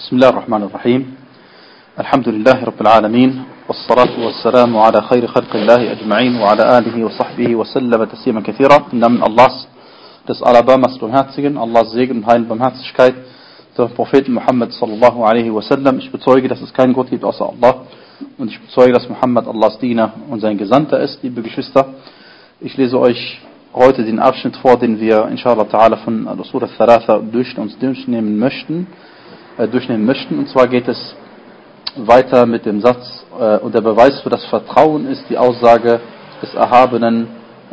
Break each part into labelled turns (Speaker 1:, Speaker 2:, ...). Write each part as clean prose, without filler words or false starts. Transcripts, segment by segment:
Speaker 1: بسم الله الرحمن الرحيم الحمد لله رب العالمين والصلاة والسلام على خير خلق الله أجمعين وعلى آله وصحبه وسلم تسليما كثيرا. Im Namen Allahs, des Alabamas Barmherzigen, Allahs Segen und Heil und Barmherzigkeit, der Propheten Muhammad sallallahu alaihi wasallam. Ich bezeuge, dass es keinen Gott gibt außer Allah und ich bezeuge, dass Muhammad Allahs Diener und sein Gesandter ist. Liebe Geschwister, ich lese euch heute den Abschnitt vor, den wir inshallah ta'ala von Al-Usul al-Thalatha durchnehmen möchten. Und zwar geht es weiter mit dem Satz, und der Beweis für das Vertrauen ist die Aussage des Erhabenen,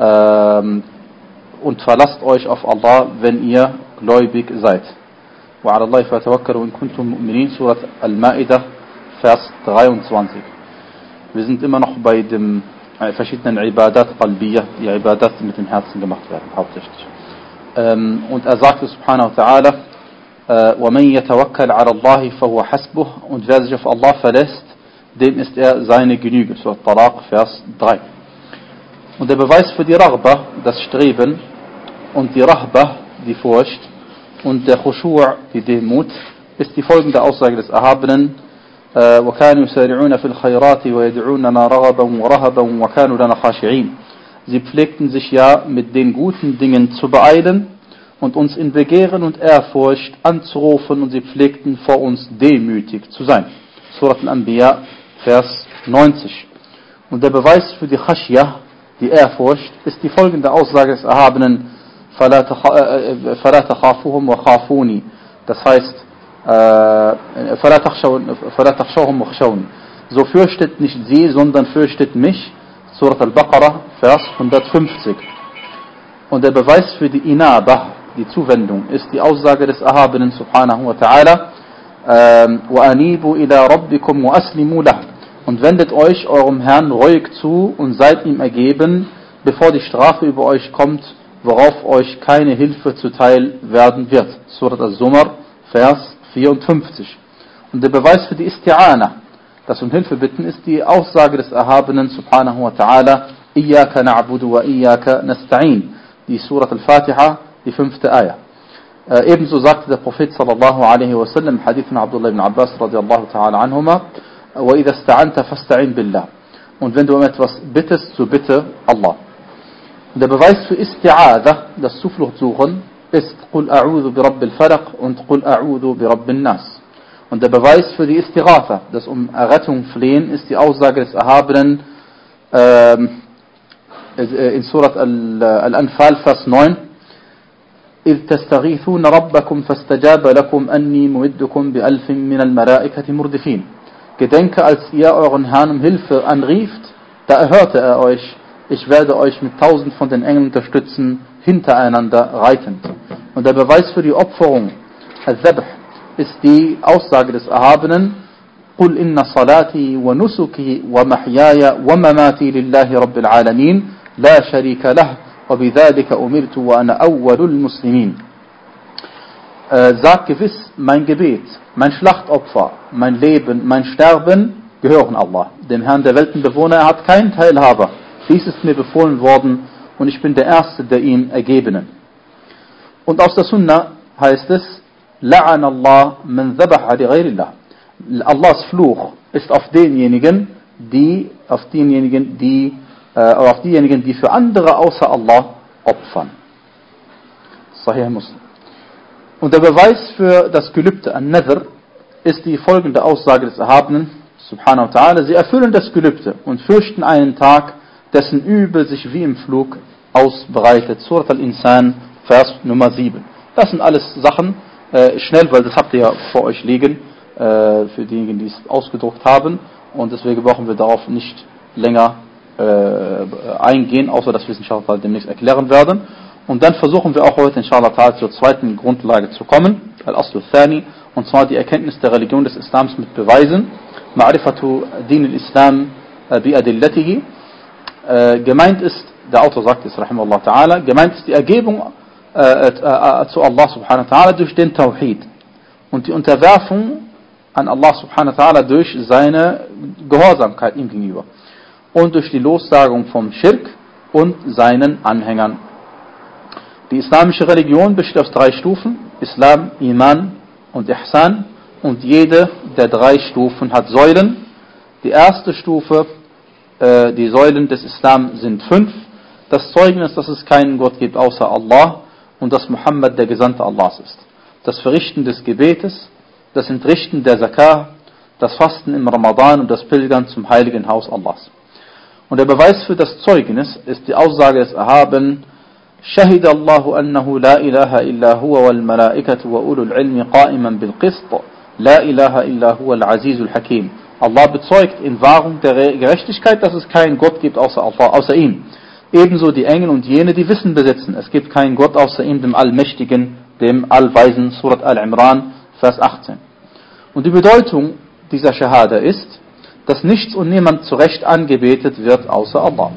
Speaker 1: und verlasst euch auf Allah, wenn ihr gläubig seid. وَعَلَى اللَّهِ فَتَوَكَّلُوا إِن كُنتُم مُؤْمِنِينَ, Surat Al-Ma'idah, Vers 23. Wir sind immer noch bei den verschiedenen Ibadat Qalbiyah, die Ibadat, die mit dem Herzen gemacht werden, hauptsächlich. Und er sagte subhanahu wa ta'ala, وَمَنْ يَتَوَكَّلْ عَلَى اللَّهِ فَهُوَ حَسْبُهُ, und wer sich auf Allah verlässt, dem ist er seine Genüge. Surat Talaq, Vers 3. Und der Beweis für die Raghba, das Streben, und die Rahba, die Furcht, und der Khushu', die Demut, ist die folgende Aussage des Erhabenen: وَكَانُوا يُسَارِعُونَ فِي الْخَيْرَاتِ وَيَدْعُونَنَا رَغَبًا وَرَهَبًا وَكَانُوا لَنَا خَاشِعِينَ. Sie pflegten sich ja mit den guten Dingen zu beeilen und uns in Begehren und Ehrfurcht anzurufen, und sie pflegten vor uns demütig zu sein. Surat Al-Anbiya, Vers 90. Und der Beweis für die Khashya, die Ehrfurcht, ist die folgende Aussage des Erhabenen: فَلَا تَخَافُهُمْ وَخَافُونِ. Das heißt, فَلَا تَخْشَوْهُمْ وَخْشَوْنِ. So fürchtet nicht sie, sondern fürchtet mich. Surat Al-Baqarah, Vers 150. Und der Beweis für die Inaba, die Zuwendung, ist die Aussage des Erhabenen subhanahu wa ta'ala: وَأَنِيبُوا إِلَى رَبِّكُمْ وَأَسْلِمُوا لَهُ. Und wendet euch eurem Herrn ruhig zu und seid ihm ergeben, bevor die Strafe über euch kommt, worauf euch keine Hilfe zuteil werden wird. Surat Al-Zumar, Vers 54. Und der Beweis für die Isti'ana, das um Hilfe bitten, ist die Aussage des Erhabenen subhanahu wa ta'ala: إِيَّاكَ نَعْبُدُ وَإِيَّاكَ نَسْتَعِينَ. Die Surat Al-Fatiha, die 5. Ayah. Ebenso sagte der Prophet sallallahu alaihi wasallam im Hadith von Abdullah ibn Abbas radiallahu ta'ala anhuma: وَإِذَا اسْتَعَنْتَ فَاسْتَعِنْ بِاللَّهِ. Und wenn du um etwas bittest, so bitte Allah. Und der Beweis für Isti'adha, das Zufluchtsuchen, ist قُلْ أَعُوذُ بِرَبِّ الْفَلَقِ und قُلْ أَعُوذُ بِرَبِّ النَّاسِ. Und der Beweis für die Istighatha, das um Errettung flehen, ist die Aussage des Erhabenen in Surat Al-Anfal, Vers 9: إِذْ تَسْتَغِيثُونَ رَبَّكُمْ فَاسْتَجَابَ لَكُمْ أَنِّي مُمِدُّكُمْ بِأَلْفٍ مِّنَ الْمَلَائِكَةِ مُرْدِفِينَ. Gedenke, als ihr euren Herrn um Hilfe anrieft, da erhörte er euch: ich werde euch mit 1000 von den Engeln unterstützen, hintereinander reitend. Und der Beweis für die Opferung, Al-Dhabh, ist die Aussage des Erhabenen: قُلْ إِنَّ صَلَاتِي وَنُسُكِي وَمَحْيَايَ وَمَمَاتِي لِلَّهِ رَبِّ الْعَالَمِينَ لَا شَرِيكَ لَهُ وَبِذَلِكَ أُمِرْتُ وَأَنَا أَوَّلُ الْمُسْلِمِينَ. Sag gewiss, mein Gebet, mein Schlachtopfer, mein Leben, mein Sterben gehören Allah, dem Herrn der Weltenbewohner. Er hat keinen Teilhaber. Dies ist mir befohlen worden und ich bin der Erste der ihm Ergebenen. Und aus der Sunna heißt es: لَعَنَ اللَّهُ مَنْ ذَبَحَ لِغَيْرِ اللَّهِ. Allahs Fluch ist auf diejenigen, die für andere außer Allah opfern. Sahih Muslim. Und der Beweis für das Gelübde, An-Nadhr, ist die folgende Aussage des Erhabenen subhanahu wa ta'ala: sie erfüllen das Gelübde und fürchten einen Tag, dessen Übel sich wie im Flug ausbreitet. Surat Al-Insan, Vers Nummer 7. Das sind alles Sachen, schnell, weil das habt ihr ja vor euch liegen, für diejenigen, die es ausgedruckt haben, und deswegen brauchen wir darauf nicht länger eingehen, außer dass wir es inshallah demnächst erklären werden. Und dann versuchen wir auch heute inshallah zur zweiten Grundlage zu kommen, Al-Aslu Thani, und zwar die Erkenntnis der Religion des Islams mit Beweisen, Ma'rifatu Din al-Islam bi-adillatihi. Gemeint ist, der Autor sagt es, rahimahullah ta'ala, gemeint ist die Ergebung zu Allah subhanahu wa ta'ala durch den Tawhid und die Unterwerfung an Allah subhanahu wa ta'ala durch seine Gehorsamkeit ihm gegenüber und durch die Lossagung vom Schirk und seinen Anhängern. Die islamische Religion besteht aus 3 Stufen: Islam, Iman und Ihsan. und jede der 3 Stufen hat Säulen. Die erste Stufe, die Säulen des Islam sind 5. Das Zeugnis, dass es keinen Gott gibt außer Allah und dass Muhammad der Gesandte Allahs ist. Das Verrichten des Gebetes, das Entrichten der Zakah, das Fasten im Ramadan und das Pilgern zum heiligen Haus Allahs. Und der Beweis für das Zeugnis ist die Aussage des Erhabenen: شهد الله أنه لا إله إلا هو والملائكة وأولو العلم قائما بالقسط لا إله إلا هو العزيز الحكيم. Allah bezeugt in Wahrung der Gerechtigkeit, dass es keinen Gott gibt außer Allah, außer ihm. Ebenso die Engel und jene, die Wissen besitzen. Es gibt keinen Gott außer ihm, dem Allmächtigen, dem Allweisen. Surat Al-Imran, Vers 18. Und die Bedeutung dieser Shahada ist, dass nichts und niemand zu Recht angebetet wird außer Allah.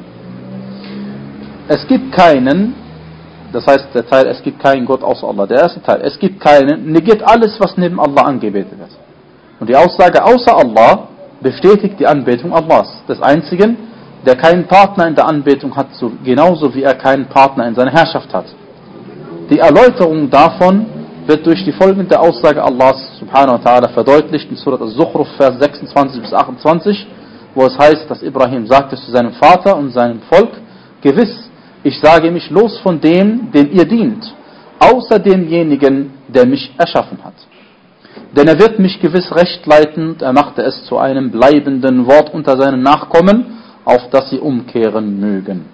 Speaker 1: Es gibt keinen, das heißt der Teil, es gibt keinen Gott außer Allah. Der erste Teil, es gibt keinen, negiert alles, was neben Allah angebetet wird. Und die Aussage außer Allah bestätigt die Anbetung Allahs, des Einzigen, der keinen Partner in der Anbetung hat, so genauso wie er keinen Partner in seiner Herrschaft hat. Die Erläuterung davon wird durch die folgende Aussage Allahs subhanahu wa ta'ala verdeutlicht in Surat Al-Zukhruf, Vers 26 bis 28, wo es heißt, dass Ibrahim sagte zu seinem Vater und seinem Volk: Gewiss, ich sage mich los von dem, dem ihr dient, außer demjenigen, der mich erschaffen hat. Denn er wird mich gewiss recht leiten, und er machte es zu einem bleibenden Wort unter seinen Nachkommen, auf das sie umkehren mögen.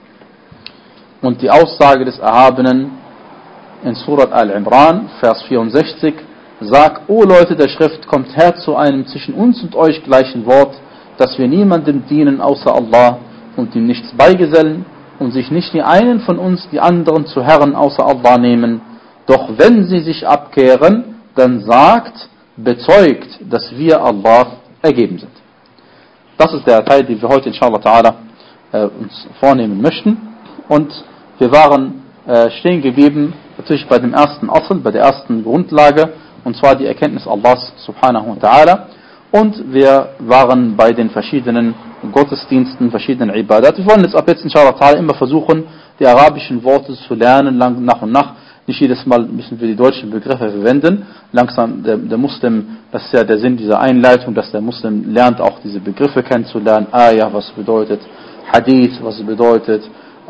Speaker 1: Und die Aussage des Erhabenen in Surat Al-Imran, Vers 64, sagt: O Leute der Schrift, kommt her zu einem zwischen uns und euch gleichen Wort, dass wir niemandem dienen außer Allah und ihm nichts beigesellen und sich nicht die einen von uns die anderen zu Herren außer Allah nehmen. Doch wenn sie sich abkehren, dann sagt, bezeugt, dass wir Allah ergeben sind. Das ist der Teil, den wir heute inshallah ta'ala uns vornehmen möchten. Und wir waren stehen geblieben, natürlich bei dem ersten Asl, bei der ersten Grundlage, und zwar die Erkenntnis Allahs subhanahu wa ta'ala. Und wir waren bei den verschiedenen Gottesdiensten, verschiedenen Ibadat. Wir wollen jetzt ab jetzt inshallah ta'ala immer versuchen, die arabischen Worte zu lernen, nach und nach. Nicht jedes Mal müssen wir die deutschen Begriffe verwenden. Langsam, der Muslim, das ist ja der Sinn dieser Einleitung, dass der Muslim lernt, auch diese Begriffe kennenzulernen. Ayah, was bedeutet, Hadith, was bedeutet,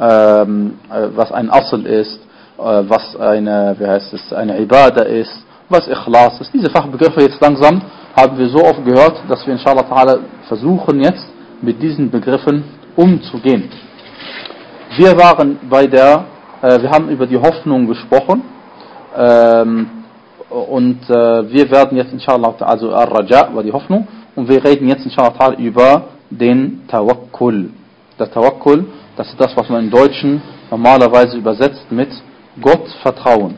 Speaker 1: was ein Asl ist, was eine Ibadah ist, was Ikhlas ist. Diese Fachbegriffe jetzt langsam haben wir so oft gehört, dass wir inshallah ta'ala versuchen jetzt mit diesen Begriffen umzugehen. Wir haben über die Hoffnung gesprochen und wir werden jetzt inshallah, also Ar-Raja war die Hoffnung, und wir reden jetzt inshallah über den Tawakkul. Der Tawakkul, das ist das, was man im Deutschen normalerweise übersetzt mit Gottvertrauen.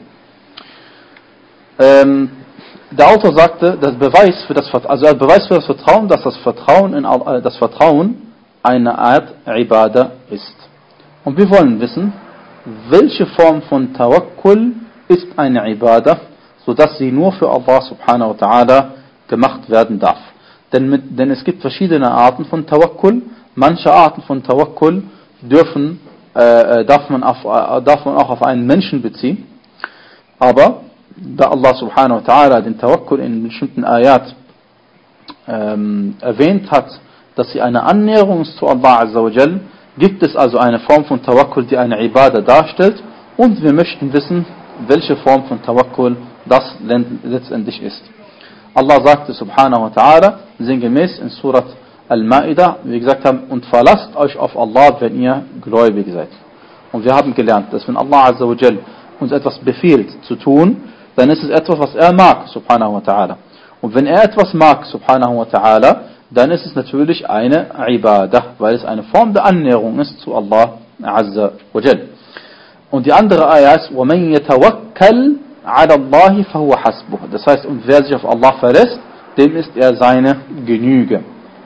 Speaker 1: Der Autor sagte, der Beweis für das Vertrauen, dass das Vertrauen eine Art Ibadah ist. Und wir wollen wissen, welche Form von Tawakkul ist eine Ibadah, sodass sie nur für Allah subhanahu wa ta'ala gemacht werden darf. Denn es gibt verschiedene Arten von Tawakkul. Manche Arten von Tawakkul darf man auch auf einen Menschen beziehen. Aber da Allah subhanahu wa ta'ala den Tawakkul in bestimmten Ayat erwähnt hat, dass sie eine Annäherung ist zu Allah azza wa jal, gibt es also eine Form von Tawakkul, die eine Ibadah darstellt, und wir möchten wissen, welche Form von Tawakkul das letztendlich ist. Allah sagte subhanahu wa ta'ala, sinngemäß in Surat Al-Ma'idah, wie wir gesagt haben, und verlasst euch auf Allah, wenn ihr gläubig seid. Und wir haben gelernt, dass wenn Allah azza wa jal uns etwas befiehlt zu tun, dann ist es etwas, was er mag, subhanahu wa ta'ala. Und wenn er etwas mag, subhanahu wa ta'ala, dann ist es natürlich eine Ibadah, weil es eine Form der Annäherung ist zu Allah azza wa jal. Und die andere Ayah ist, وَمَنْ يَتَوَكَّلْ عَلَى اللَّهِ فَهُوَ حَسْبُهُ. Das heißt, und wer sich auf Allah verlässt, dem ist er seine Genüge.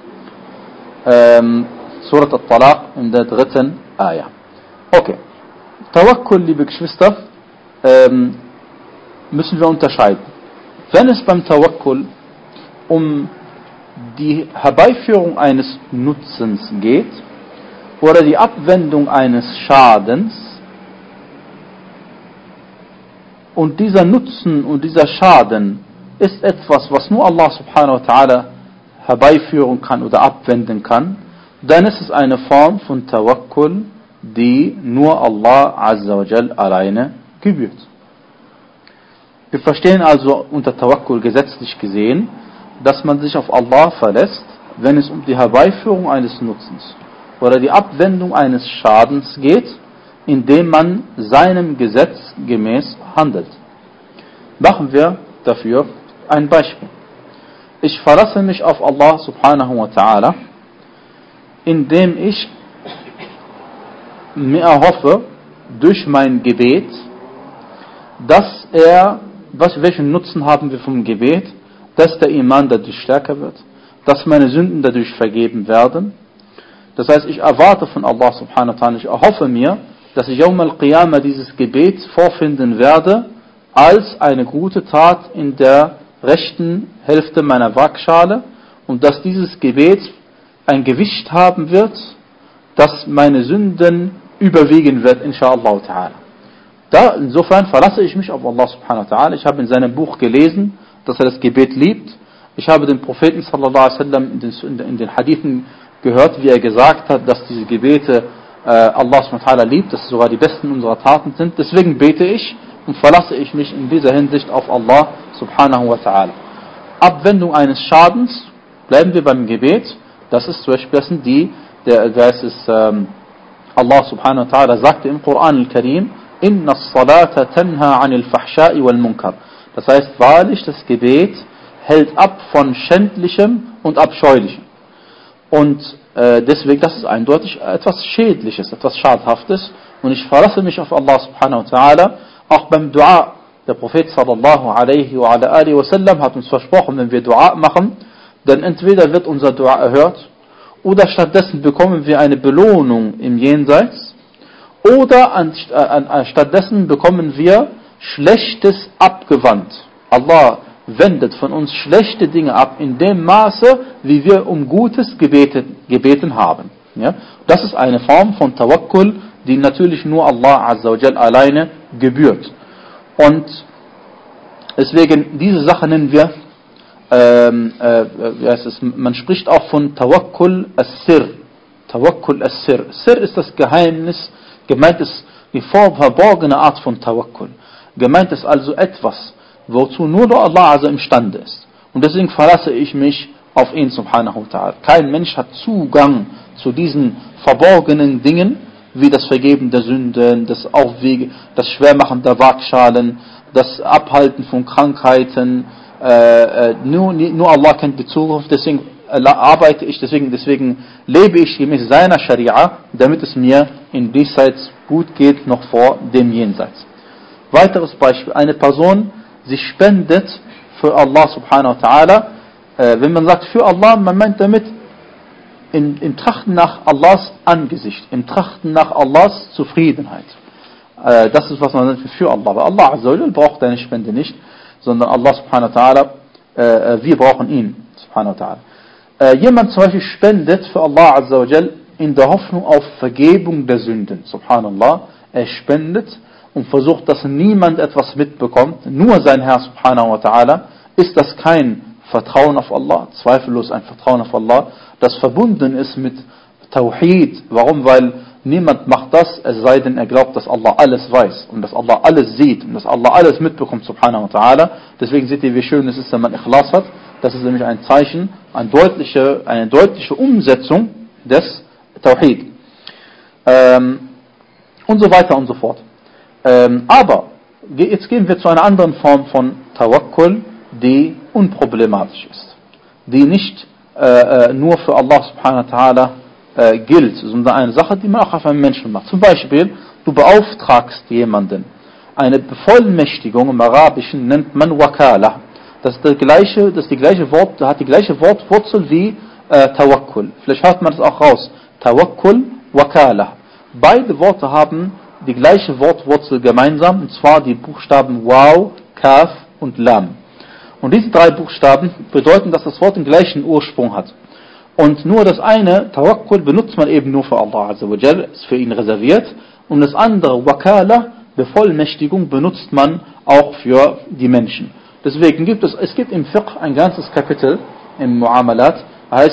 Speaker 1: Surat Al-Talaq in der 3. Ayah. Okay. Tawakkul, liebe Geschwister, müssen wir unterscheiden. Wenn es beim Tawakkul um die Herbeiführung eines Nutzens geht oder die Abwendung eines Schadens, und dieser Nutzen und dieser Schaden ist etwas, was nur Allah subhanahu wa ta'ala herbeiführen kann oder abwenden kann, dann ist es eine Form von Tawakkul, die nur Allah azza wa jal alleine gebührt. Wir verstehen also unter Tawakkul gesetzlich gesehen, dass man sich auf Allah verlässt, wenn es um die Herbeiführung eines Nutzens oder die Abwendung eines Schadens geht, indem man seinem Gesetz gemäß handelt. Machen wir dafür ein Beispiel. Ich verlasse mich auf Allah subhanahu wa ta'ala, indem ich mir erhoffe, durch mein Gebet, dass welchen Nutzen haben wir vom Gebet, dass der Iman dadurch stärker wird, dass meine Sünden dadurch vergeben werden. Das heißt, ich erwarte von Allah subhanahu wa ta'ala, ich erhoffe mir, dass ich Yawm al-Qiyamah dieses Gebet vorfinden werde, als eine gute Tat in der rechten Hälfte meiner Waagschale und dass dieses Gebet ein Gewicht haben wird, dass meine Sünden überwiegen wird, inshallah ta'ala. Insofern verlasse ich mich auf Allah subhanahu wa ta'ala. Ich habe in seinem Buch gelesen, dass er das Gebet liebt. Ich habe den Propheten sallallahu alaihi wasallam in den Hadithen gehört, wie er gesagt hat, dass diese Gebete Allah subhanahu wa ta'ala liebt, dass es sogar die besten unserer Taten sind. Deswegen bete ich und verlasse ich mich in dieser Hinsicht auf Allah subhanahu wa ta'ala. Abwendung eines Schadens, bleiben wir beim Gebet. Das ist zum Beispiel Allah subhanahu wa ta'ala sagte im Koran al-Karim, Inna as-salata tanha 'anil fahsha'i wal munkar. Das heißt, wahrlich, das Gebet hält ab von Schändlichem und Abscheulichem. Und deswegen, das ist eindeutig etwas Schädliches, etwas Schadhaftes. Und ich verlasse mich auf Allah subhanahu wa ta'ala, auch beim Dua. Der Prophet sallallahu alaihi wa alihi wasallam hat uns versprochen, wenn wir Dua machen, dann entweder wird unser Dua erhört, oder stattdessen bekommen wir eine Belohnung im Jenseits, oder stattdessen bekommen wir Schlechtes abgewandt. Allah wendet von uns schlechte Dinge ab in dem Maße, wie wir um Gutes gebeten haben. Ja? Das ist eine Form von Tawakkul, die natürlich nur Allah azza wa jal alleine gebührt. Und deswegen, diese Sache nennen wir, man spricht auch von Tawakkul as-Sir. Tawakkul as-Sir. Sir ist das Geheimnis, gemeint ist die verborgene Art von Tawakkul. Gemeint ist also etwas, wozu nur Allah also imstande ist. Und deswegen verlasse ich mich auf ihn subhanahu wa ta'ala. Kein Mensch hat Zugang zu diesen verborgenen Dingen, wie das Vergeben der Sünden, das Schwermachen der Waagschalen, das Abhalten von Krankheiten. Nur Allah kennt die Zukunft, deswegen deswegen lebe ich gemäß seiner Scharia, damit es mir in diesseits gut geht, noch vor dem Jenseits. Weiteres Beispiel, eine Person, sie spendet für Allah subhanahu wa ta'ala. Wenn man sagt für Allah, man meint damit im Trachten nach Allahs Angesicht, im Trachten nach Allahs Zufriedenheit. Das ist, was man nennt für Allah. Aber Allah azza wa jal braucht deine Spende nicht, sondern Allah subhanahu wa ta'ala, wir brauchen ihn subhanahu wa ta'ala. Jemand zum Beispiel spendet für Allah azza wa jal in der Hoffnung auf Vergebung der Sünden. Subhanallah, er spendet und versucht, dass niemand etwas mitbekommt, nur sein Herr subhanahu wa ta'ala. Ist das kein Vertrauen auf Allah? Zweifellos ein Vertrauen auf Allah, das verbunden ist mit Tawhid. Warum? Weil niemand macht das, es sei denn, er glaubt, dass Allah alles weiß und dass Allah alles sieht und dass Allah alles mitbekommt, subhanahu wa ta'ala. Deswegen seht ihr, wie schön es ist, wenn man Ikhlas hat. Das ist nämlich ein Zeichen, eine deutliche Umsetzung des Tawhid. Und so weiter und so fort. Aber jetzt gehen wir zu einer anderen Form von Tawakkul, die unproblematisch ist. Die nicht nur für Allah subhanahu wa ta'ala gilt, sondern eine Sache, die man auch auf einen Menschen macht. Zum Beispiel, du beauftragst jemanden. Eine Bevollmächtigung im Arabischen nennt man Wakala. Das hat die gleiche Wortwurzel wie Tawakkul. Vielleicht hört man das auch raus. Tawakkul, Wakala. Beide Worte haben die gleiche Wortwurzel gemeinsam, und zwar die Buchstaben Waw, Kaf und Lam. Und diese drei Buchstaben bedeuten, dass das Wort den gleichen Ursprung hat. Und nur das eine, Tawakkul, benutzt man eben nur für Allah azza wa jal, ist für ihn reserviert. Und das andere, Wakala, Bevollmächtigung, benutzt man auch für die Menschen. Deswegen gibt es gibt im Fiqh ein ganzes Kapitel im Muamalat,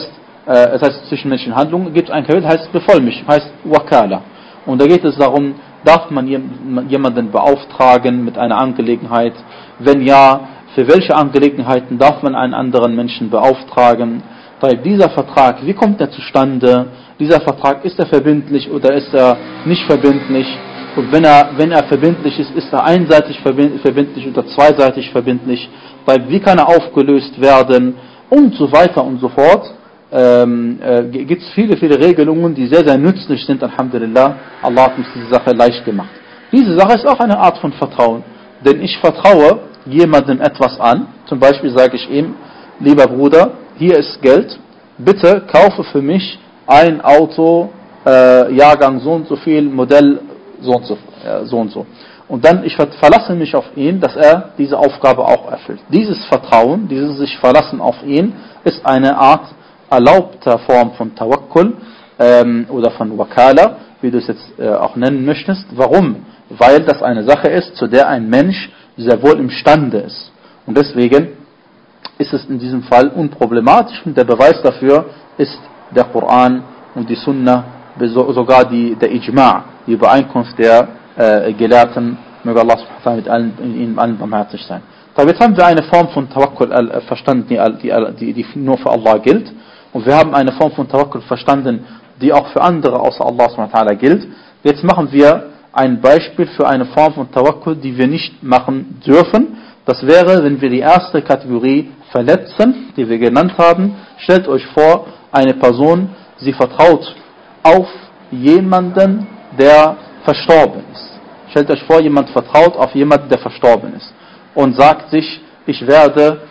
Speaker 1: es heißt zwischenmenschlichen Handlungen, gibt es ein Kapitel, heißt Bevollmächtigung, heißt Wakala. Und da geht es darum, darf man jemanden beauftragen mit einer Angelegenheit? Wenn ja, für welche Angelegenheiten darf man einen anderen Menschen beauftragen? Weil dieser Vertrag, wie kommt er zustande? Dieser Vertrag, ist er verbindlich oder ist er nicht verbindlich? Und wenn er verbindlich ist, ist er einseitig verbindlich oder zweiseitig verbindlich? Weil wie kann er aufgelöst werden? Und so weiter und so fort. Gibt es viele Regelungen, die sehr, sehr nützlich sind, Alhamdulillah. Allah hat uns diese Sache leicht gemacht. Diese Sache ist auch eine Art von Vertrauen. Denn ich vertraue jemandem etwas an. Zum Beispiel sage ich ihm, lieber Bruder, hier ist Geld, bitte kaufe für mich ein Auto, Jahrgang so und so viel, Modell so und so. Und dann, ich verlasse mich auf ihn, dass er diese Aufgabe auch erfüllt. Dieses Vertrauen, dieses sich verlassen auf ihn, ist eine Art erlaubter Form von Tawakkul oder von Wakala, wie du es jetzt auch nennen möchtest. Warum? Weil das eine Sache ist, zu der ein Mensch sehr wohl imstande ist. Und deswegen ist es in diesem Fall unproblematisch und der Beweis dafür ist der Koran und die Sunna, sogar der Ijma', die Übereinkunft der Gelehrten, möge Allah subhanahu wa ta'ala mit ihnen allen barmherzig sein. Aber jetzt haben wir eine Form von Tawakkul verstanden, die nur für Allah gilt. Und wir haben eine Form von Tawakkul verstanden, die auch für andere außer Allah subhanahu wa ta'ala gilt. Jetzt machen wir ein Beispiel für eine Form von Tawakkul, die wir nicht machen dürfen. Das wäre, wenn wir die erste Kategorie verletzen, die wir genannt haben. Stellt euch vor, eine Person, sie vertraut auf jemanden, der verstorben ist. Stellt euch vor, jemand vertraut auf jemanden, der verstorben ist. Und sagt sich, ich werde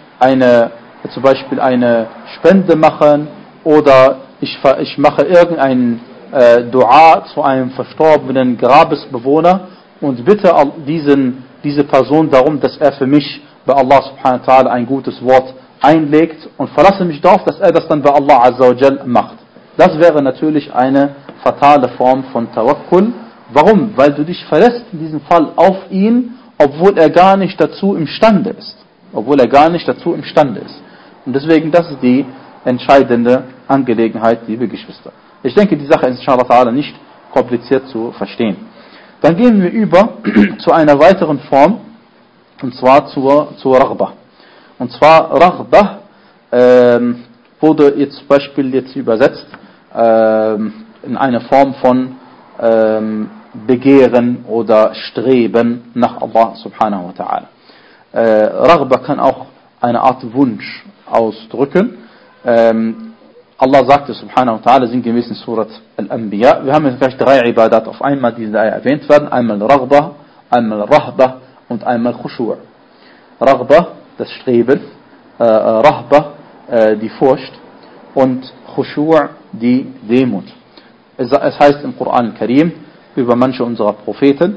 Speaker 1: zum Beispiel eine Spende machen oder ich mache irgendein Dua zu einem verstorbenen Grabesbewohner und bitte diese Person darum, dass er für mich bei Allah subhanahu wa ta'ala ein gutes Wort einlegt und verlasse mich darauf, dass er das dann bei Allah azza wa jal macht. Das wäre natürlich eine fatale Form von Tawakkul. Warum? Weil du dich verlässt in diesem Fall auf ihn, obwohl er gar nicht dazu imstande ist. Und deswegen, das ist die entscheidende Angelegenheit, liebe Geschwister. Ich denke, die Sache ist inshallah ta'ala nicht kompliziert zu verstehen. Dann gehen wir über zu einer weiteren Form, und zwar zur Raghbah. Und zwar Raghbah wurde jetzt zum Beispiel übersetzt in eine Form von Begehren oder Streben nach Allah subhanahu wa ta'ala. Raghbah kann auch eine Art Wunsch ausdrücken. Allah sagte subhanahu wa ta'ala sinngemäß in Surat Al-Anbiya, wir haben jetzt gleich 3 Ibadat auf einmal, die da erwähnt werden, einmal Raghbah, einmal Rahbah und einmal Khushu'. Raghbah, das Streben, Rahbah, die Furcht und Khushu', die Demut. Es heißt im Koran al-Karim über manche unserer Propheten,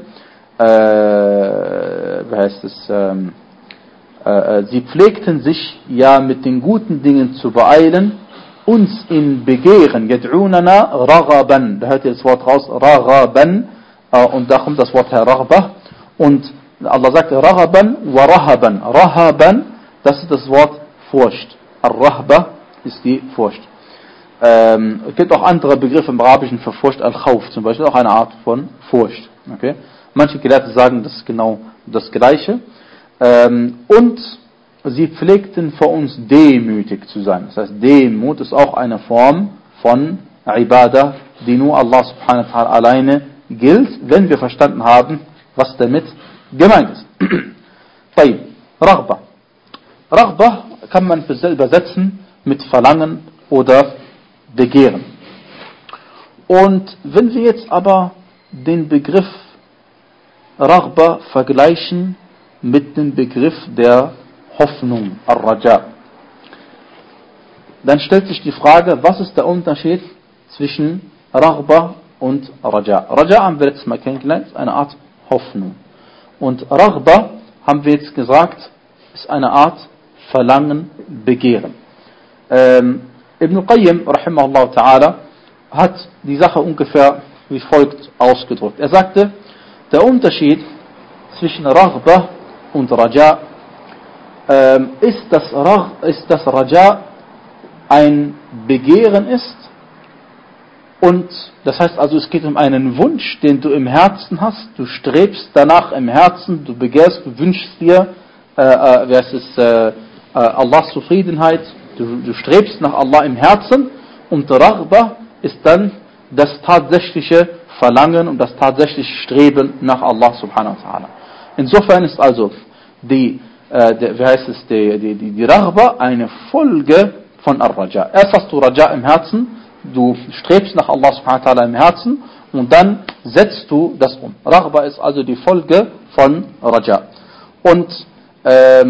Speaker 1: sie pflegten sich ja mit den guten Dingen zu beeilen, uns in Begehren, yad'unana raghaban, da hört ihr das Wort raus, raghaban, und da kommt das Wort her Raghbah, und Allah sagt raghaban wa rahaban, rahaban, das ist das Wort Furcht, ar-rahbah ist die Furcht. Es gibt auch andere Begriffe im Arabischen für Furcht, al-Khawf zum Beispiel, auch eine Art von Furcht. Okay? Manche Gelehrte sagen, das ist genau das Gleiche. Und sie pflegten vor uns demütig zu sein. Das heißt, Demut ist auch eine Form von Ibadah, die nur Allah subhanahu wa ta'ala alleine gilt, wenn wir verstanden haben, was damit gemeint ist. Raghbah. Raghbah kann man übersetzen mit Verlangen oder Begehren. Und wenn wir jetzt aber den Begriff Raghbah vergleichen mit dem Begriff der Hoffnung, Ar-Raja, dann stellt sich die Frage, was ist der Unterschied zwischen Raghbah und Raja? Raja haben wir letztes Mal kennengelernt, ist eine Art Hoffnung. Und Raghbah, haben wir jetzt gesagt, ist eine Art Verlangen, Begehren. Ibn Qayyim, rahimahullah ta'ala, hat die Sache ungefähr wie folgt ausgedrückt. Er sagte, der Unterschied zwischen Raghbah und Raja ist das Raja ein Begehren ist. Und das heißt also, es geht um einen Wunsch, den du im Herzen hast. Du strebst danach im Herzen, du begehrst, du wünschst dir, Allahs Zufriedenheit, du strebst nach Allah im Herzen. Und Raghba ist dann das tatsächliche Verlangen und das tatsächliche Streben nach Allah subhanahu wa ta'ala. Insofern ist also die Raghba eine Folge von Ar-Raja. Erst hast du Raja im Herzen, du strebst nach Allah subhanahu wa ta'ala im Herzen und dann setzt du das um. Raghba ist also die Folge von Raja. Und er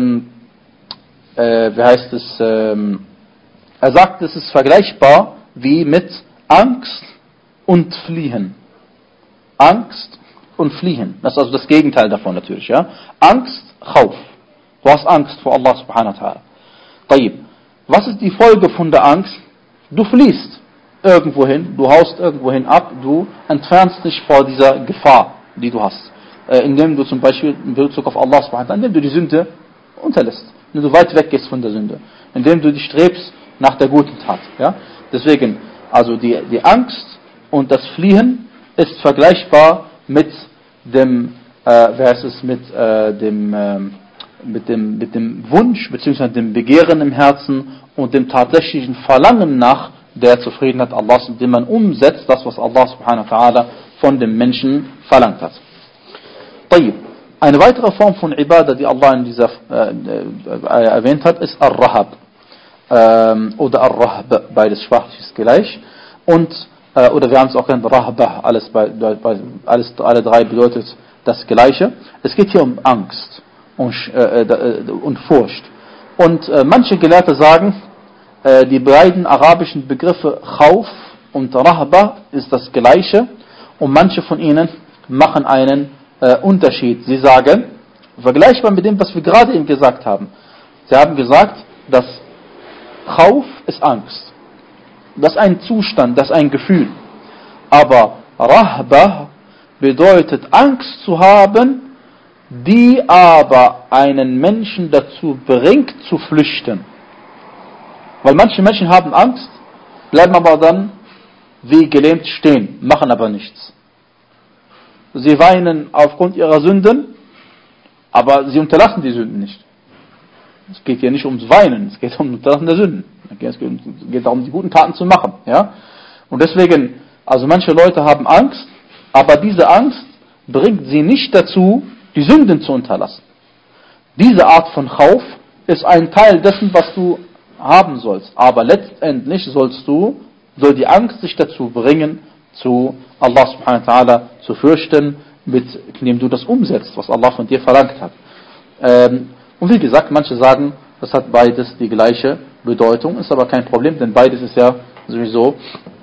Speaker 1: sagt, es ist vergleichbar wie mit Angst und Fliehen. Angst und Fliehen. Das ist also das Gegenteil davon natürlich. Ja? Angst, Khawf. Du hast Angst vor Allah subhanahu wa ta'ala. Tayyib. Was ist die Folge von der Angst? Du fliehst irgendwo hin, du haust irgendwo hin ab, du entfernst dich vor dieser Gefahr, die du hast. Indem du zum Beispiel in Bezug auf Allah subhanahu wa ta'ala, indem du die Sünde unterlässt, indem du weit weggehst von der Sünde, indem du dich strebst nach der guten Tat. Ja? Deswegen, also die Angst und das Fliehen ist vergleichbar mit dem mit dem Wunsch bzw. dem Begehren im Herzen und dem tatsächlichen Verlangen nach der Zufriedenheit Allahs, indem man umsetzt das, was Allah subhanahu wa ta'ala von dem Menschen verlangt hat. طيب. Eine weitere Form von Ibadah, die Allah in dieser erwähnt hat, ist Ar-Rahab oder Ar-Rahb, beides sprachlich ist gleich. Und oder wir haben es auch genannt Rahbah, alle drei bedeutet das Gleiche. Es geht hier um Angst und Furcht. Und manche Gelehrte sagen, die beiden arabischen Begriffe Khawf und Rahbah ist das Gleiche. Und manche von ihnen machen einen Unterschied. Sie sagen, vergleichbar mit dem, was wir gerade eben gesagt haben. Sie haben gesagt, dass Khawf ist Angst. Das ist ein Zustand, das ist ein Gefühl. Aber Rahbah bedeutet Angst zu haben, die aber einen Menschen dazu bringt, zu flüchten. Weil manche Menschen haben Angst, bleiben aber dann wie gelähmt stehen, machen aber nichts. Sie weinen aufgrund ihrer Sünden, aber sie unterlassen die Sünden nicht. Es geht hier nicht ums Weinen, es geht um das Unterlassen der Sünden. Es geht darum, die guten Taten zu machen. Ja? Und deswegen, also manche Leute haben Angst, aber diese Angst bringt sie nicht dazu, die Sünden zu unterlassen. Diese Art von Khawf ist ein Teil dessen, was du haben sollst. Aber letztendlich soll die Angst dich dazu bringen, zu Allah subhanahu wa ta'ala zu fürchten, indem du das umsetzt, was Allah von dir verlangt hat. Und wie gesagt, manche sagen, das hat beides die gleiche Bedeutung, ist aber kein Problem, denn beides ist ja sowieso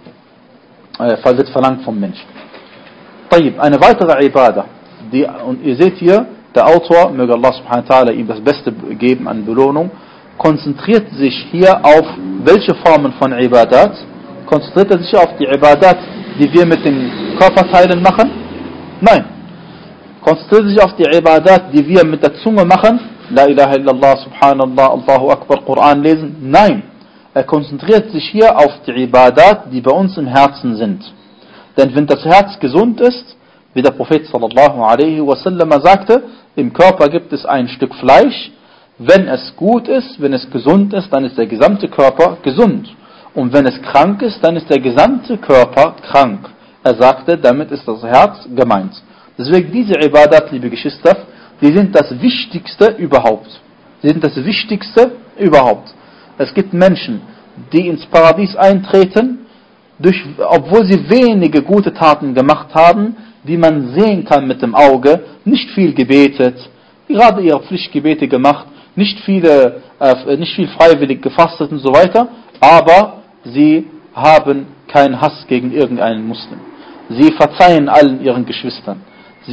Speaker 1: wird verlangt vom Menschen. Tayyib, eine weitere Ibadah, und ihr seht hier, der Autor, möge Allah subhanahu wa ta'ala ihm das Beste geben an Belohnung, konzentriert sich hier auf welche Formen von Ibadat? Konzentriert er sich auf die Ibadat, die wir mit den Körperteilen machen? Nein. Konzentriert er sich auf die Ibadat, die wir mit der Zunge machen? La ilaha illallah, subhanallah, Allahu Akbar, Koran lesen? Nein. Er konzentriert sich hier auf die Ibadat, die bei uns im Herzen sind. Denn wenn das Herz gesund ist, wie der Prophet sallallahu alaihi wasallam sagte, im Körper gibt es ein Stück Fleisch, wenn es gut ist, wenn es gesund ist, dann ist der gesamte Körper gesund. Und wenn es krank ist, dann ist der gesamte Körper krank. Er sagte, damit ist das Herz gemeint. Deswegen diese Ibadat, liebe Geschwister, die sind das Wichtigste überhaupt. Sie sind das Wichtigste überhaupt. Es gibt Menschen, die ins Paradies eintreten, obwohl sie wenige gute Taten gemacht haben, die man sehen kann mit dem Auge, nicht viel gebetet, gerade ihre Pflichtgebete gemacht, nicht viel freiwillig gefastet und so weiter, aber sie haben keinen Hass gegen irgendeinen Muslim. Sie verzeihen allen ihren Geschwistern.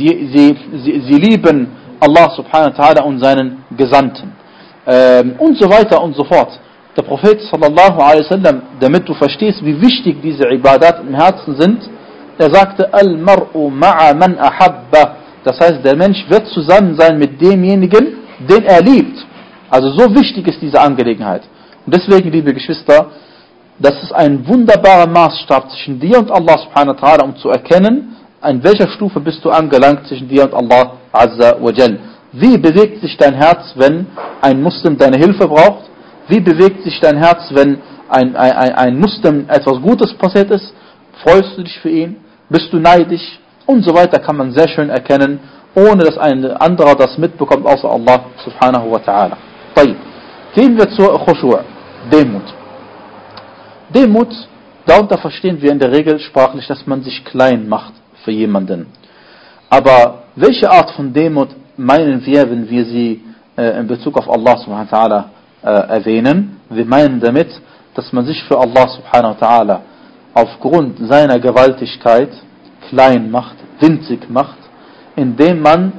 Speaker 1: Sie lieben Allah subhanahu wa ta'ala und seinen Gesandten. Und so weiter und so fort. Der Prophet sallallahu alaihi wasallam, damit du verstehst, wie wichtig diese Ibadat im Herzen sind, er sagte, Al-mar'u ma'a man ahabba. Das heißt, der Mensch wird zusammen sein mit demjenigen, den er liebt. Also so wichtig ist diese Angelegenheit. Und deswegen, liebe Geschwister, das ist ein wunderbarer Maßstab zwischen dir und Allah subhanahu wa ta'ala, um zu erkennen, an welcher Stufe bist du angelangt zwischen dir und Allah azza wa jal. Wie bewegt sich dein Herz, wenn ein Muslim deine Hilfe braucht? Wie bewegt sich dein Herz, wenn ein Muslim etwas Gutes passiert ist? Freust du dich für ihn? Bist du neidisch? Und so weiter kann man sehr schön erkennen, ohne dass ein anderer das mitbekommt, außer Allah subhanahu wa ta'ala. Gehen wir zur Khushu', Demut. Demut, darunter verstehen wir in der Regel sprachlich, dass man sich klein macht für jemanden. Aber welche Art von Demut meinen wir, wenn wir sie in Bezug auf Allah subhanahu wa ta'ala erwähnen? Wir meinen damit, dass man sich für Allah subhanahu wa ta'ala aufgrund seiner Gewaltigkeit klein macht, winzig macht, indem man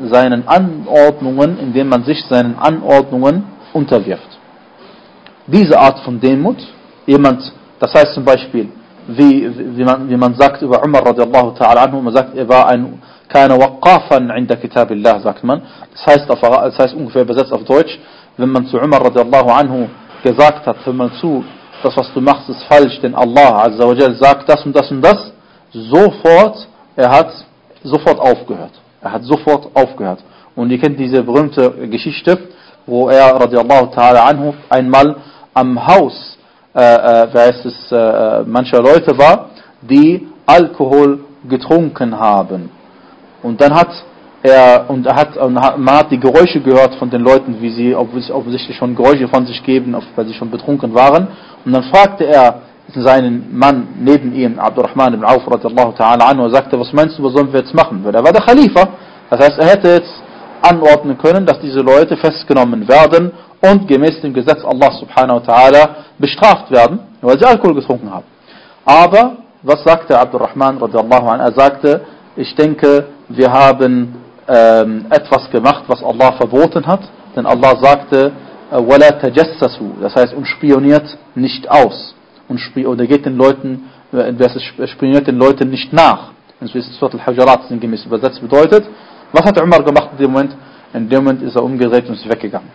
Speaker 1: sich seinen Anordnungen unterwirft. Diese Art von Demut, das heißt zum Beispiel, wie man sagt über Umar radiallahu ta'ala anhu, man sagt, er war keine waqafan inda kitabillah, sagt man. Das heißt ungefähr übersetzt auf Deutsch, wenn man zu Umar radiallahu anhu gesagt hat, hör mal zu, das was du machst ist falsch, denn Allah azza wa jal sagt das und das und das, er hat sofort aufgehört. Und ihr kennt diese berühmte Geschichte, wo er radiallahu ta'ala anhu einmal am Haus mancher Leute war, die Alkohol getrunken haben. Und dann man hat die Geräusche gehört von den Leuten, wie sie offensichtlich schon Geräusche von sich geben, weil sie schon betrunken waren. Und dann fragte er seinen Mann neben ihm, Abdurrahman ibn Auf radiallahu ta'ala anhu, und sagte, was meinst du, was sollen wir jetzt machen? Weil er war der Khalifa. Das heißt, er hätte jetzt anordnen können, dass diese Leute festgenommen werden und gemäß dem Gesetz Allah subhanahu wa ta'ala bestraft werden, weil sie Alkohol getrunken haben. Aber, was sagte Abdurrahman radiallahu anhu? Er sagte, ich denke, wir haben etwas gemacht, was Allah verboten hat, denn Allah sagte, وَلَا تَجَسَّسُوا, das heißt, und spioniert nicht aus. Oder spioniert den Leuten nicht nach. Das ist Surat al-Hajarat sinngemäß übersetzt bedeutet. Was hat Umar gemacht in dem Moment? In dem Moment ist er umgedreht und ist weggegangen.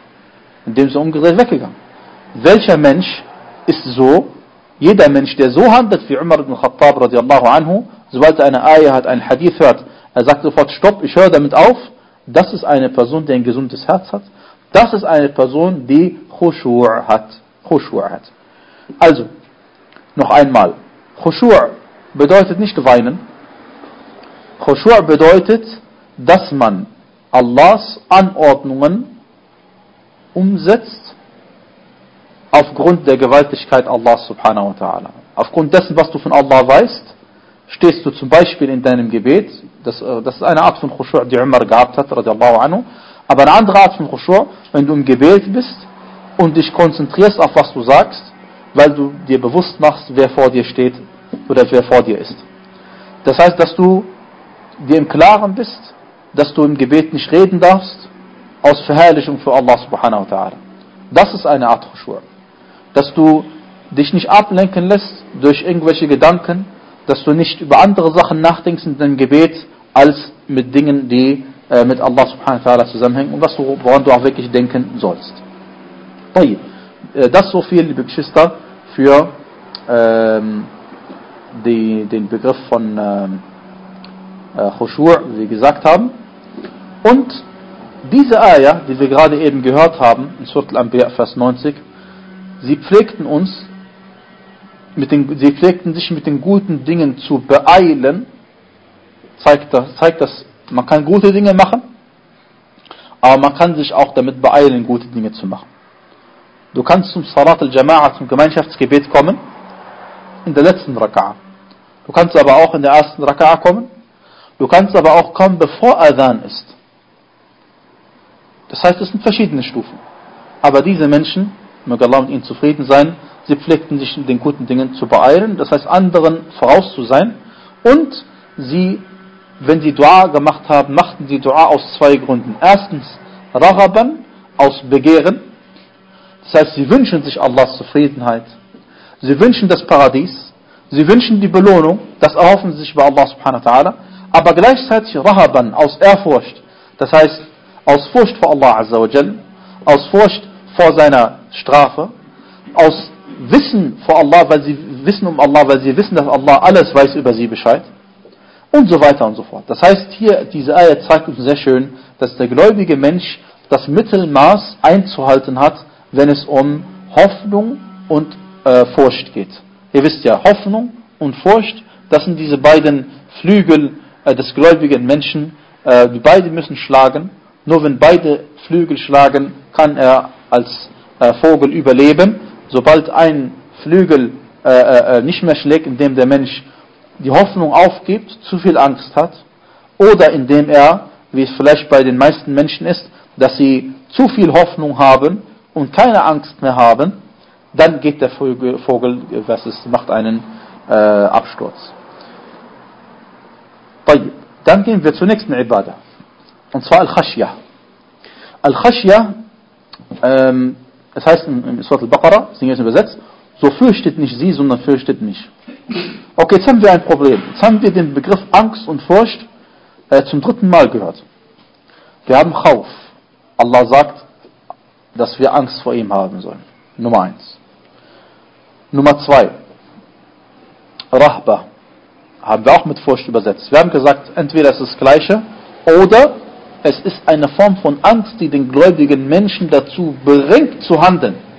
Speaker 1: Welcher Mensch ist so? Jeder Mensch, der so handelt wie Umar ibn Khattab radiallahu anhu, sobald er eine Ayah hat, einen Hadith hört, er sagt sofort, stopp, ich höre damit auf. Das ist eine Person, die ein gesundes Herz hat. Das ist eine Person, die Khushu' hat. Also, noch einmal. Khushu' bedeutet nicht weinen. Khushu' bedeutet, dass man Allahs Anordnungen umsetzt aufgrund der Gewaltigkeit Allahs subhanahu wa ta'ala. Aufgrund dessen, was du von Allah weißt, stehst du zum Beispiel in deinem Gebet. Das ist eine Art von Khushu', die Umar gehabt hat, radiallahu anhu. Aber eine andere Art von Khushu', wenn du im Gebet bist und dich konzentrierst auf was du sagst, weil du dir bewusst machst, wer vor dir steht oder wer vor dir ist. Das heißt, dass du dir im Klaren bist, dass du im Gebet nicht reden darfst, aus Verherrlichung für Allah subhanahu wa ta'ala. Das ist eine Art Khushu'. Dass du dich nicht ablenken lässt durch irgendwelche Gedanken, dass du nicht über andere Sachen nachdenkst in deinem Gebet, als mit Dingen, die mit Allah subhanahu wa ta'ala zusammenhängen und woran du auch wirklich denken sollst. Das so viel, liebe Geschwister, für den Begriff von Khushu', wie wir gesagt haben. Und diese Ayah, die wir gerade eben gehört haben, in Surat al-Anbiya, Vers 90, sie pflegten sich mit den guten Dingen zu beeilen, zeigt, dass man kann gute Dinge machen, aber man kann sich auch damit beeilen, gute Dinge zu machen. Du kannst zum Salat al-Jama'a, zum Gemeinschaftsgebet kommen, in der letzten Raka'a. Du kannst aber auch in der ersten Raka'a kommen. Du kannst aber auch kommen, bevor Adhan ist. Das heißt, es sind verschiedene Stufen. Aber diese Menschen, möge Allah mit ihnen zufrieden sein, sie pflegten sich in den guten Dingen zu beeilen, das heißt, anderen voraus zu sein. Und sie, wenn sie Dua gemacht haben, machten sie Dua aus zwei Gründen. Erstens, Raghaban, aus Begehren. Das heißt, sie wünschen sich Allahs Zufriedenheit. Sie wünschen das Paradies. Sie wünschen die Belohnung. Das erhoffen sie sich bei Allah subhanahu wa ta'ala. Aber gleichzeitig Rahaban, aus Ehrfurcht. Das heißt, aus Furcht vor Allah azza wa jal, aus Furcht vor seiner Strafe, aus Wissen vor Allah, weil sie wissen um Allah, weil sie wissen, dass Allah alles weiß über sie Bescheid und so weiter und so fort. Das heißt, hier, diese Ayat zeigt uns sehr schön, dass der gläubige Mensch das Mittelmaß einzuhalten hat, wenn es um Hoffnung und Furcht geht. Ihr wisst ja, Hoffnung und Furcht, das sind diese beiden Flügel des gläubigen Menschen, die beide müssen schlagen. Nur wenn beide Flügel schlagen, kann er als Vogel überleben. Sobald ein Flügel nicht mehr schlägt, indem der Mensch die Hoffnung aufgibt, zu viel Angst hat, oder indem er, wie es vielleicht bei den meisten Menschen ist, dass sie zu viel Hoffnung haben und keine Angst mehr haben, dann geht der Vogel macht einen Absturz. Dann gehen wir zur nächsten Ibadah. Und zwar Al-Khashya. Al-Khashya, es heißt in Surat Al-Baqarah, das Ding ist übersetzt, so fürchtet nicht sie, sondern fürchtet mich. Okay, jetzt haben wir ein Problem. Jetzt haben wir den Begriff Angst und Furcht zum 3. Mal gehört. Wir haben Khawf. Allah sagt, dass wir Angst vor ihm haben sollen. Nummer 1. Nummer 2. Rahba. Haben wir auch mit Furcht übersetzt. Wir haben gesagt, entweder es ist das Gleiche oder es ist eine Form von Angst, die den gläubigen Menschen dazu bringt zu handeln.